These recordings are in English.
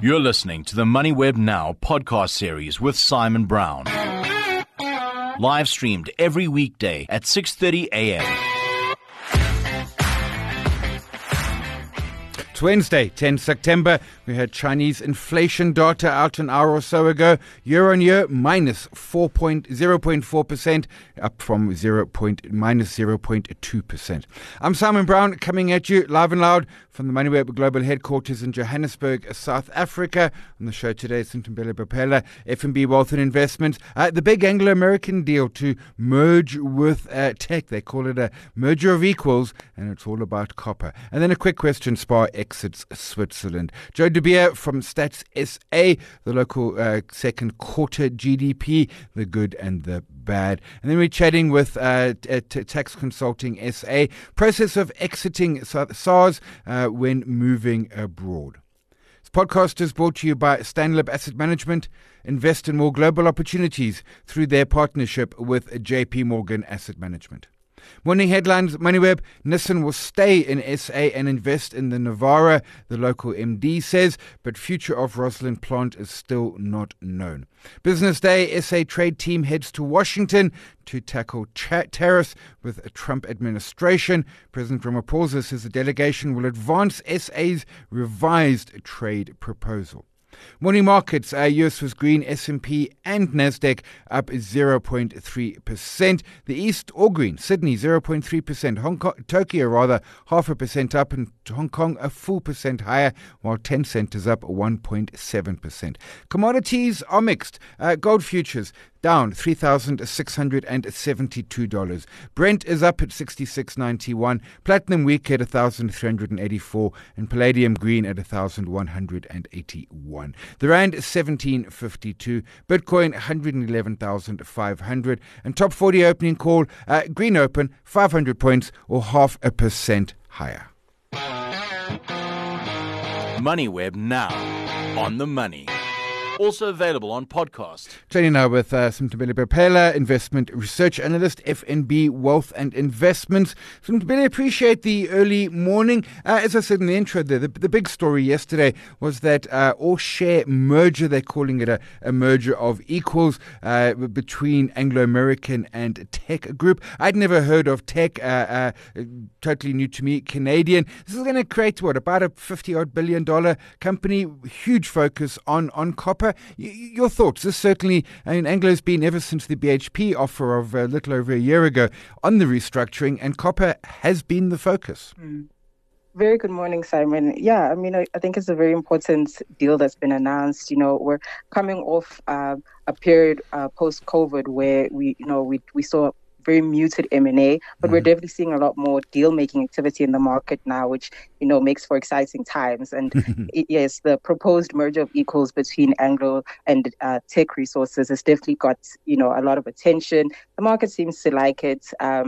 You're listening to the MoneyWeb Now podcast series with Simon Brown. Live streamed every weekday at 6:30 a.m. It's Wednesday, 10 September. We had Chinese inflation data out an hour or so ago. Year on year, minus 0.4%, up from minus 0.2%. I'm Simon Brown, coming at you live and loud from the MoneyWeb Global Headquarters in Johannesburg, South Africa. On the show today, Simtembele Bapela, FNB Wealth and Investments. The big Anglo-American deal to merge with Teck. They call it a merger of equals, and it's all about copper. And then a quick question, SPAR exits Switzerland. Joe De Beer from Stats SA, the local second quarter GDP, the good and the bad. And then we're chatting with Tax Consulting SA, process of exiting SARS when moving abroad. This podcast is brought to you by Stanlib Asset Management. Invest in more global opportunities through their partnership with JP Morgan Asset Management. Morning headlines, MoneyWeb. Nissan will stay in SA and invest in the Navara, the local MD says, but future of Rosslyn plant is still not known. Business Day, SA trade team heads to Washington to tackle tariffs with a Trump administration. President Ramaphosa says the delegation will advance SA's revised trade proposal. Morning markets, US was green, S&P and Nasdaq up 0.3%. The East all green, Sydney 0.3%, Hong Kong, Tokyo rather 0.5% up, and Hong Kong a full percent higher, while Tencent is up 1.7%. Commodities are mixed. Gold futures down $3,672. Brent is up at $66.91. Platinum weak at $1,384, and palladium green at $1,181. The rand is 17.52. Bitcoin 111,500. And top 40 opening call, green open 500 points or 0.5% higher. MoneyWeb Now, on the money. Also available on podcast. Trading now with Simtembele Bapela, investment research analyst, FNB Wealth and Investments. Simtembele, appreciate the early morning. As I said in the intro there, the big story yesterday was that all-share merger, they're calling it a merger of equals between Anglo-American and Teck Group. I'd never heard of Teck, totally new to me, Canadian. This is going to create, about a $50-odd billion company, huge focus on copper. Your thoughts? This certainly, Anglo's been ever since the BHP offer of a little over a year ago on the restructuring, and copper has been the focus. Very good morning, Simon. Yeah, I think it's a very important deal that's been announced. We're coming off a period post-COVID where we saw very muted M&A, but we're definitely seeing a lot more deal-making activity in the market now, which, makes for exciting times. And yes, the proposed merger of equals between Anglo and Teck Resources has definitely got, a lot of attention. The market seems to like it.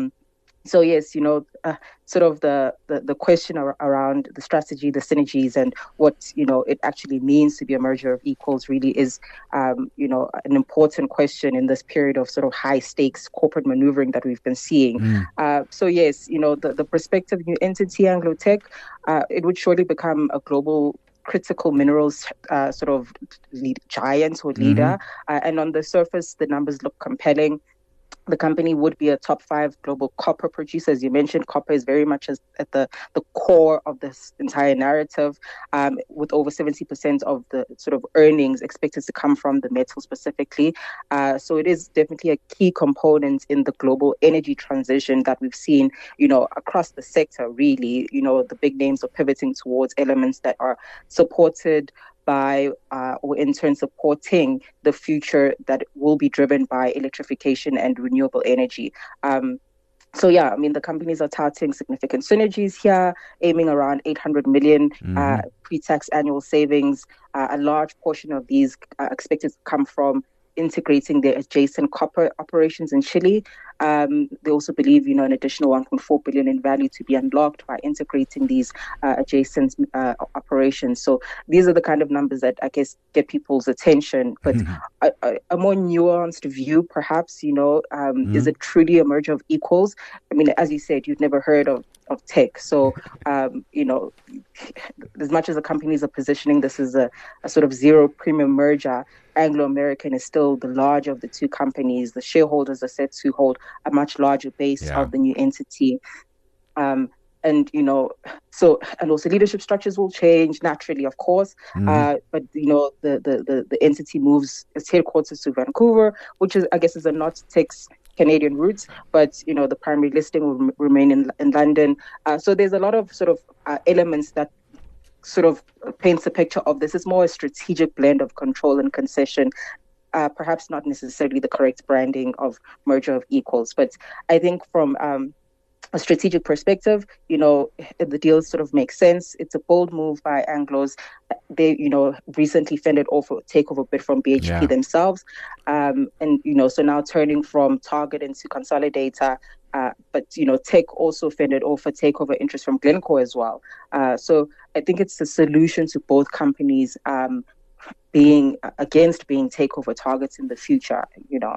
So yes, sort of the question around the strategy, the synergies, and what it actually means to be a merger of equals really is an important question in this period of sort of high stakes corporate maneuvering that we've been seeing. So yes, the prospective new entity, Anglo Teck, it would surely become a global critical minerals sort of giant or leader, and on the surface the numbers look compelling. The company would be a top 5 global copper producer. As you mentioned, copper is very much at the core of this entire narrative, with over 70% of the sort of earnings expected to come from the metal specifically. So it is definitely a key component in the global energy transition that we've seen, across the sector, really. The big names are pivoting towards elements that are supported by or in turn supporting the future that will be driven by electrification and renewable energy. So yeah, the companies are touting significant synergies here, aiming around 800 million pre-tax annual savings. A large portion of these are expected to come from integrating their adjacent copper operations in Chile. They also believe, an additional 1.4 billion in value to be unlocked by integrating these adjacent operations. So these are the kind of numbers that I guess get people's attention. But a more nuanced view, perhaps, is it truly a merger of equals? I mean, as you said, you've never heard of tech. So, as much as the companies are positioning this as a sort of zero premium merger, Anglo American is still the larger of the two companies. The shareholders are set to hold a much larger base of the new entity. And also leadership structures will change naturally, of course. But the entity moves its headquarters to Vancouver, which is, I guess, is a not tech's Canadian roots, but the primary listing will remain in London. So there's a lot of sort of elements that sort of paints a picture of this. It's more a strategic blend of control and concession. Perhaps not necessarily the correct branding of merger of equals, but I think from a strategic perspective, the deal sort of makes sense. It's a bold move by Anglos. They, recently fended off a takeover bid from BHP themselves. So now turning from target into consolidator. But Tech also fended off a takeover interest from Glencore as well. So I think it's a solution to both companies being takeover targets in the future,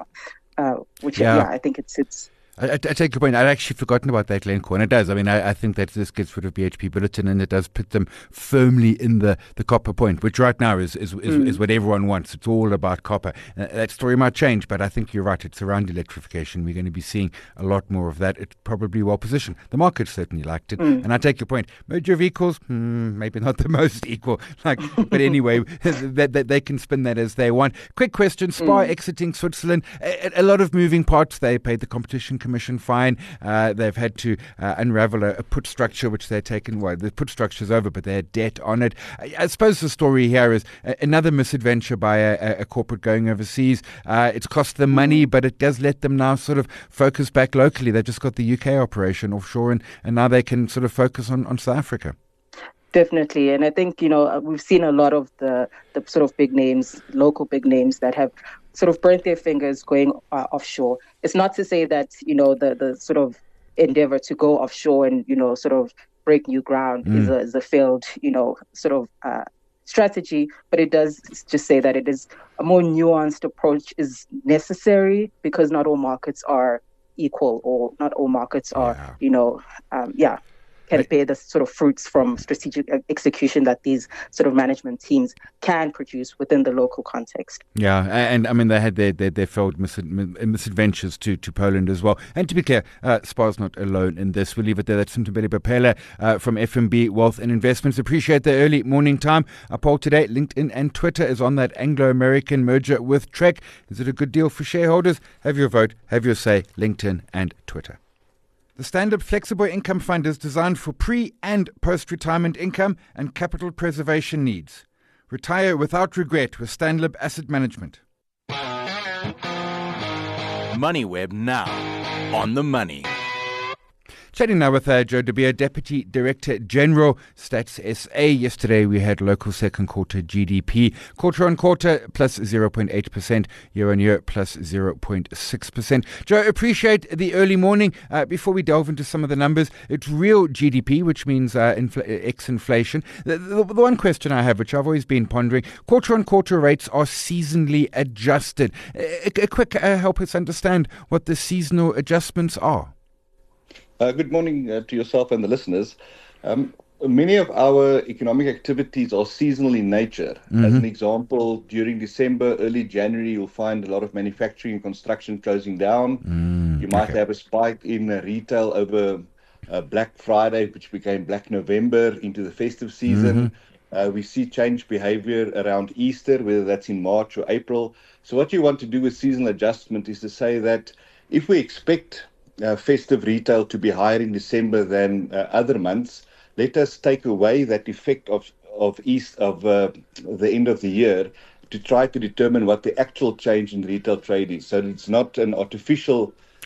I think it's I take your point. I'd actually forgotten about that, Glencore, and it does. I mean, I think that this gets rid of BHP Billiton, and it does put them firmly in the copper point, which right now is what everyone wants. It's all about copper. That story might change, but I think you're right. It's around electrification. We're going to be seeing a lot more of that. It's probably well positioned. The market certainly liked it, and I take your point. Merger of equals, maybe not the most equal, but anyway, they can spin that as they want. Quick question: Spar exiting Switzerland. A lot of moving parts. They paid the competition commission fine. They've had to unravel a put structure, which they're taken. Well, the put structure's over, but they had debt on it. I suppose the story here is another misadventure by a corporate going overseas. It's cost them money, but it does let them now sort of focus back locally. They've just got the UK operation offshore, and now they can sort of focus on South Africa. Definitely. And I think, we've seen a lot of the sort of big names, local big names that have sort of burnt their fingers going offshore. It's not to say that, the sort of endeavor to go offshore and, sort of break new ground is a failed, strategy, but it does just say that it is a more nuanced approach is necessary because not all markets are equal or not all markets are, can bear the sort of fruits from strategic execution that these sort of management teams can produce within the local context. Yeah, and I mean, they had their failed misadventures to Poland as well. And to be clear, Spar's not alone in this. We'll leave it there. That's Ntobeli Bapela from FNB Wealth and Investments. Appreciate the early morning time. Our poll today, LinkedIn and Twitter, is on that Anglo-American merger with Trek. Is it a good deal for shareholders? Have your vote, have your say, LinkedIn and Twitter. The Standard Flexible Income Fund is designed for pre- and post-retirement income and capital preservation needs. Retire without regret with Stanlib Asset Management. MoneyWeb now on the money. Chatting now with Joe De Beer, Deputy Director General, Stats SA. Yesterday we had local second quarter GDP, quarter on quarter plus 0.8%, year on year plus 0.6%. Joe, appreciate the early morning. Before we delve into some of the numbers, it's real GDP, which means ex-inflation. The one question I have, which I've always been pondering, quarter on quarter rates are seasonally adjusted. A quick help us understand what the seasonal adjustments are. Good morning to yourself and the listeners. Many of our economic activities are seasonal in nature. As an example, during December, early January, you'll find a lot of manufacturing and construction closing down. You might have a spike in retail over Black Friday, which became Black November, into the festive season. We see change behavior around Easter, whether that's in March or April. So what you want to do with seasonal adjustment is to say that if we expect festive retail to be higher in December than other months, let us take away that effect of the end of the year to try to determine what the actual change in retail trade is. So it's not an artificial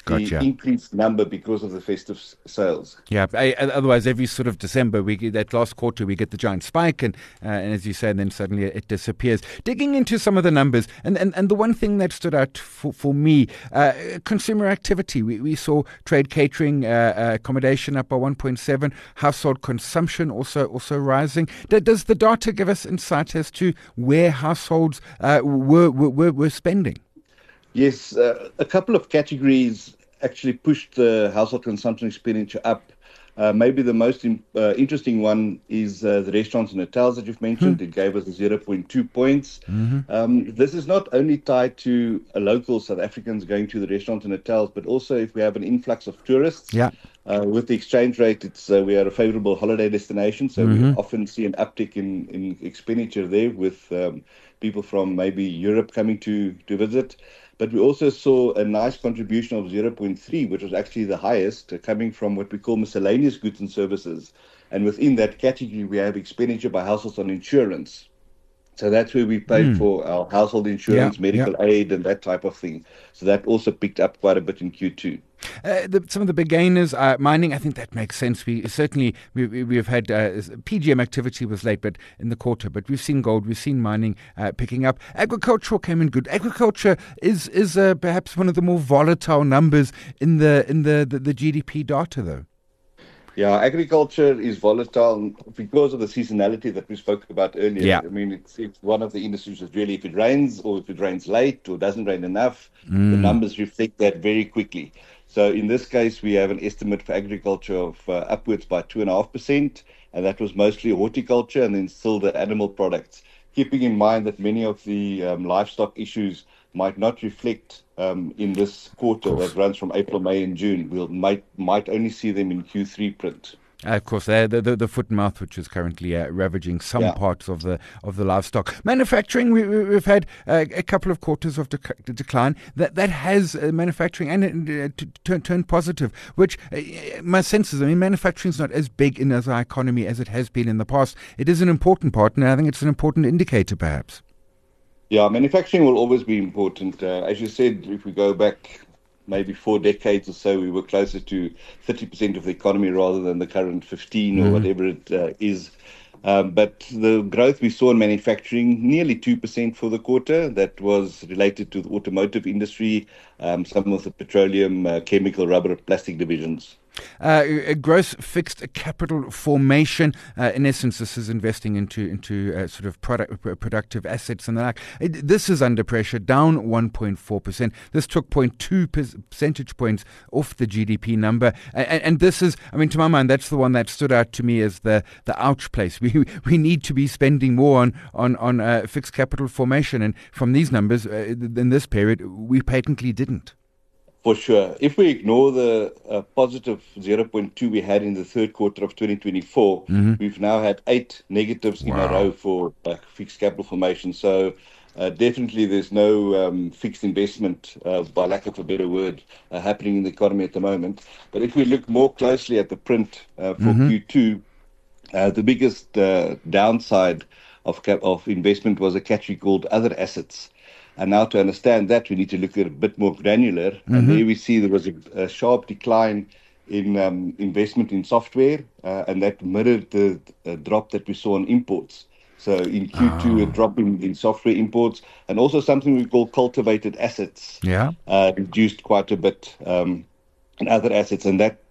Gotcha. the increased number because of the festive sales. Yeah, otherwise every sort of December, we get that last quarter, we get the giant spike, and as you say, and then suddenly it disappears. Digging into some of the numbers, and the one thing that stood out for me, consumer activity. We saw trade catering, accommodation up by 1.7, household consumption also rising. Does the data give us insight as to where households were spending? Yes, a couple of categories actually pushed the household consumption expenditure up. Maybe the most interesting one is the restaurants and hotels that you've mentioned. It gave us 0.2 points. This is not only tied to local South Africans going to the restaurants and hotels, but also if we have an influx of tourists. Yeah. With the exchange rate, we are a favorable holiday destination, so we often see an uptick in expenditure there with people from maybe Europe coming to visit. But we also saw a nice contribution of 0.3, which was actually the highest, coming from what we call miscellaneous goods and services. And within that category, we have expenditure by households on insurance. So that's where we pay for our household insurance, medical aid, and that type of thing. So that also picked up quite a bit in Q2. Some of the big gainers, mining, I think that makes sense. We've had PGM activity was late, but in the quarter. But we've seen gold, we've seen mining picking up. Agricultural came in good. Agriculture is perhaps one of the more volatile numbers in the GDP data, though. Yeah, agriculture is volatile because of the seasonality that we spoke about earlier. Yeah. I mean, it's one of the industries that really, if it rains or if it rains late or doesn't rain enough, the numbers reflect that very quickly. So in this case, we have an estimate for agriculture of upwards by 2.5%, and that was mostly horticulture and then still the animal products, keeping in mind that many of the livestock issues might not reflect in this quarter that runs from April, May, and June. We might only see them in Q3 print. Of course, the foot and mouth, which is currently ravaging some parts of the livestock. Manufacturing, we've had a couple of quarters of decline. That has manufacturing and turned positive. Which my sense is, I mean, manufacturing is not as big in our economy as it has been in the past. It is an important part, and I think it's an important indicator, perhaps. Yeah, manufacturing will always be important. As you said, if we go back maybe 4 decades or so, we were closer to 30% of the economy rather than the current 15 or whatever it is. But the growth we saw in manufacturing, nearly 2% for the quarter, that was related to the automotive industry, some of the petroleum, chemical, rubber, plastic divisions. Gross fixed capital formation. In essence, this is investing into sort of productive assets and the like. This is under pressure, down 1.4%. This took 0.2 percentage points off the GDP number. And this is, I mean, to my mind, that's the one that stood out to me as the ouch place. We need to be spending more on fixed capital formation. And from these numbers, in this period, we patently didn't. For sure. If we ignore the positive 0.2 we had in the third quarter of 2024, we've now had 8 negatives in a row for fixed capital formation. So definitely there's no fixed investment, by lack of a better word, happening in the economy at the moment. But if we look more closely at the print for Q2, the biggest downside of investment was a category called other assets. And now to understand that, we need to look at a bit more granular. And there we see there was a sharp decline in investment in software, and that mirrored the drop that we saw on imports. So in Q2, a drop in software imports, and also something we call cultivated assets reduced quite a bit in other assets. And that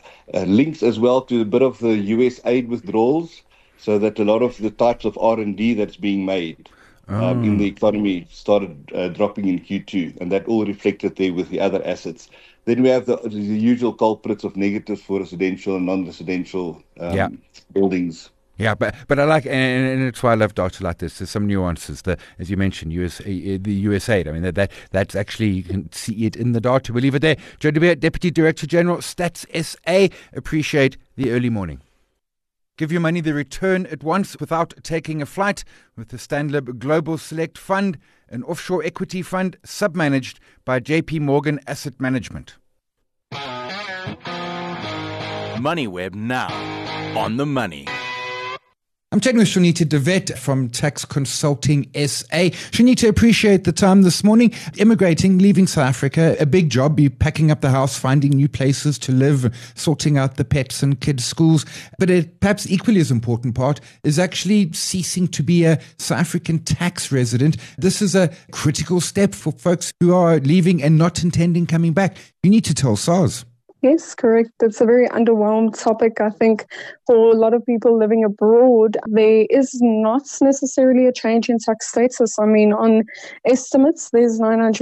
links as well to a bit of the US aid withdrawals, so that a lot of the types of R&D that's being made in the economy started dropping in Q2, and that all reflected there with the other assets. Then we have the usual culprits of negatives for residential and non-residential buildings. Yeah, but I like, and it's why I love data like this. There's some nuances. As you mentioned, the USAID. I mean, that's actually, you can see it in the data. We'll leave it there. Joe de Beer, Deputy Director General, Stats SA. Appreciate the early morning. Give your money the return at once without taking a flight with the Stanlib Global Select Fund, an offshore equity fund submanaged by JP Morgan Asset Management. MoneyWeb now on the money. I'm chatting with Shanita De Wet from Tax Consulting SA. Shanita, appreciate the time this morning. Immigrating, leaving South Africa, a big job. You're packing up the house, finding new places to live, sorting out the pets and kids' schools. But a perhaps equally as important part is actually ceasing to be a South African tax resident. This is a critical step for folks who are leaving and not intending coming back. You need to tell SARS. Yes, correct. It's a very underwhelmed topic. I think for a lot of people living abroad, there is not necessarily a change in tax status. I mean, on estimates, there's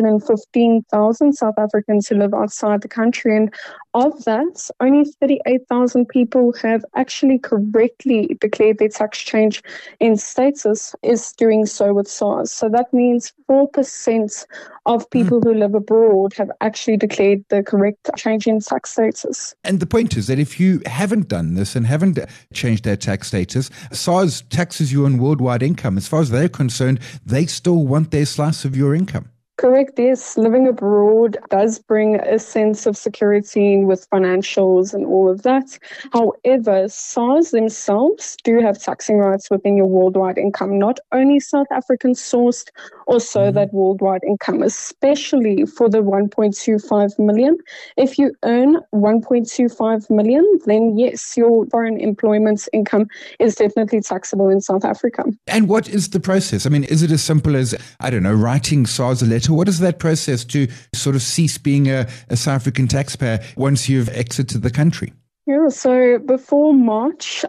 915,000 South Africans who live outside the country. And of that, only 38,000 people have actually correctly declared their tax change in status is doing so with SARS. So that means 4% of people who live abroad have actually declared the correct change in tax status. And the point is that if you haven't done this and haven't changed their tax status, SARS taxes you on worldwide income. As far as they're concerned, they still want their slice of your income. Correct, yes. Living abroad does bring a sense of security with financials and all of that. However, SARS themselves do have taxing rights within your worldwide income, not only South African sourced, also that worldwide income, especially for the 1.25 million. If you earn 1.25 million, then yes, your foreign employment income is definitely taxable in South Africa. And what is the process? I mean, is it as simple as, I don't know, writing SARS a letter? What is that process to sort of cease being a South African taxpayer once you've exited the country? Yeah, so before March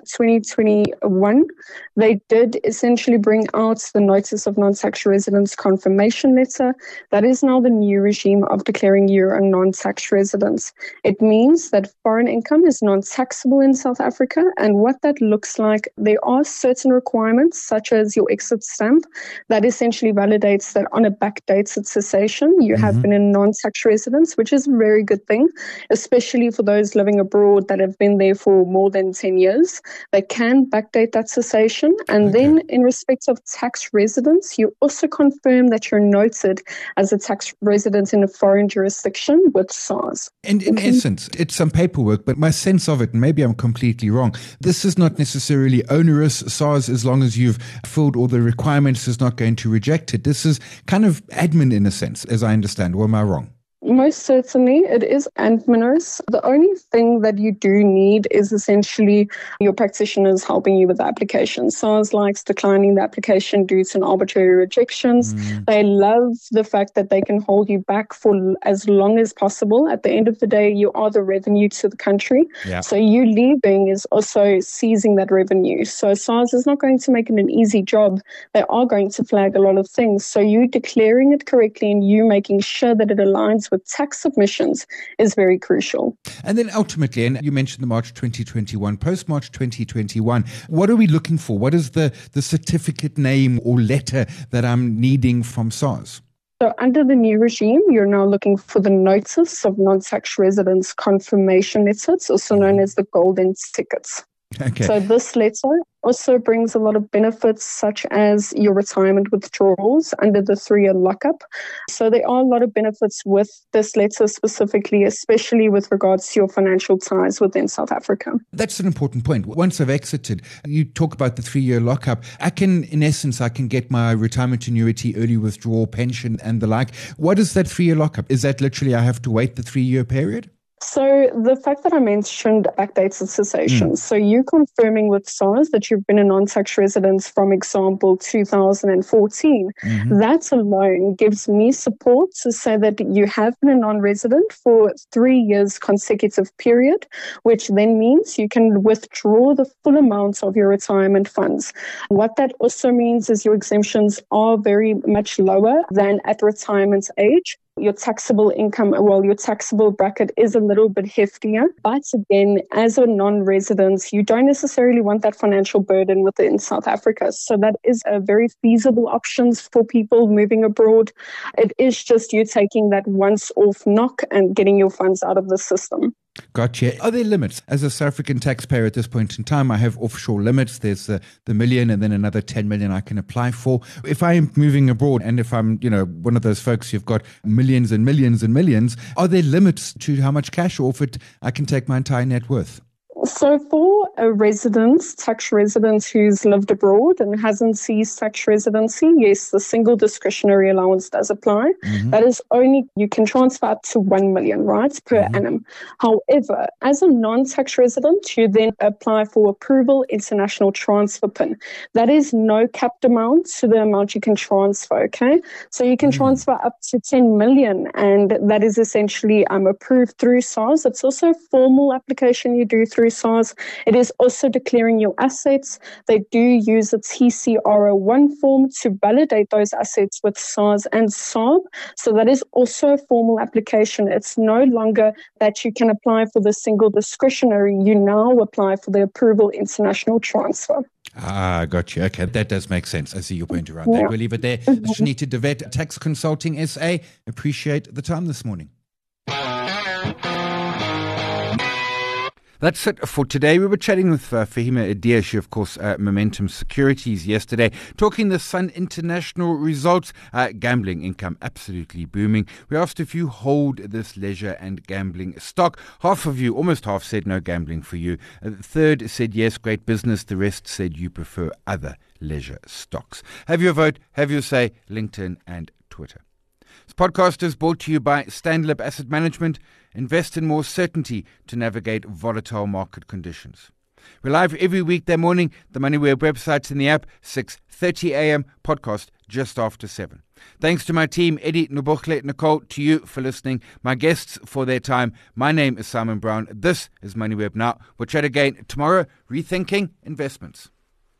2021, they did essentially bring out the Notice of Non-Tax Residence Confirmation Letter. That is now the new regime of declaring you a non-tax resident. It means that foreign income is non-taxable in South Africa, and what that looks like, there are certain requirements, such as your exit stamp, that essentially validates that on a backdated cessation, you have been a non-tax resident, which is a very good thing, especially for those living abroad that have been there for more than 10 years. They can backdate that cessation. And then in respect of tax residence, you also confirm that you're noted as a tax resident in a foreign jurisdiction with SARS. And in essence, it's some paperwork, but my sense of it, and maybe I'm completely wrong, this is not necessarily onerous. SARS, as long as you've filled all the requirements, is not going to reject it. This is kind of admin in a sense, as I understand. Or am I wrong? Most certainly, it is adminous. The only thing that you do need is essentially your practitioners helping you with the application. SARS likes declining the application due to an arbitrary rejections. They love the fact that they can hold you back for as long as possible. At the end of the day, you are the revenue to the country. Yeah. So you leaving is also seizing that revenue. So SARS is not going to make it an easy job. They are going to flag a lot of things. So you declaring it correctly and you making sure that it aligns with tax submissions is very crucial. And then ultimately, and you mentioned the March 2021, post-March 2021, what are we looking for? What is the certificate name or letter that I'm needing from SARS? So under the new regime, you're now looking for the Notice of Non-Tax Residence Confirmation Letter, also known as the Golden Tickets. Okay. So this letter also brings a lot of benefits, such as your retirement withdrawals under the 3-year lockup. So there are a lot of benefits with this letter specifically, especially with regards to your financial ties within South Africa. That's an important point. Once I've exited, you talk about the 3-year lockup. I can get my retirement annuity, early withdrawal pension and the like. What is that 3-year lockup? Is that literally I have to wait the 3-year period? So the fact that I mentioned backdated cessation, so you confirming with SARS that you've been a non-tax resident from example 2014, that alone gives me support to say that you have been a non-resident for 3 years consecutive period, which then means you can withdraw the full amount of your retirement funds. What that also means is your exemptions are very much lower than at retirement age. Your taxable income, your taxable bracket is a little bit heftier. But again, as a non-resident, you don't necessarily want that financial burden within South Africa. So that is a very feasible option for people moving abroad. It is just you taking that once-off knock and getting your funds out of the system. Gotcha. Are there limits? As a South African taxpayer at this point in time, I have offshore limits. There's the million and then another 10 million I can apply for. If I am moving abroad and if I'm, one of those folks who've got millions and millions and millions, are there limits to how much cash or if I can take my entire net worth? So for a tax resident who's lived abroad and hasn't ceased tax residency, yes, the single discretionary allowance does apply. That is only, you can transfer up to 1 million, right, per annum. However, as a non-tax resident, you then apply for approval international transfer PIN. That is no capped amount to the amount you can transfer, okay? So you can transfer up to 10 million, and that is essentially approved through SARS. It's also a formal application you do through SARS. It is also declaring your assets. They do use a TCR01 form to validate those assets with SARS and SARB. So that is also a formal application. It's no longer that you can apply for the single discretionary. You now apply for the approval international transfer. Got you. Okay, that does make sense. I see your point around that. We'll leave it there. Shanita De Wet, Tax Consulting SA. Appreciate the time this morning. That's it for today. We were chatting with Fahima Adia, she, of course, Momentum Securities yesterday, talking the Sun International results. Gambling income absolutely booming. We asked if you hold this leisure and gambling stock. Half of you, almost half, said no gambling for you. A third said yes, great business. The rest said you prefer other leisure stocks. Have your vote, have your say, LinkedIn and Twitter. This podcast is brought to you by Stanlib Asset Management. Invest in more certainty to navigate volatile market conditions. We're live every weekday morning. The MoneyWeb website's in the app, 6:30 a.m. podcast just after 7. Thanks to my team, Eddie, Nobokle, Nicole, to you for listening, my guests for their time. My name is Simon Brown. This is MoneyWeb Now. We'll chat again tomorrow, rethinking investments.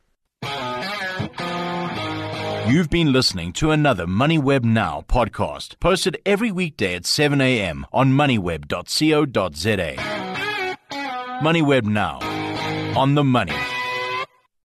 You've been listening to another MoneyWeb Now podcast, posted every weekday at 7 a.m. on moneyweb.co.za. MoneyWeb Now, on the money.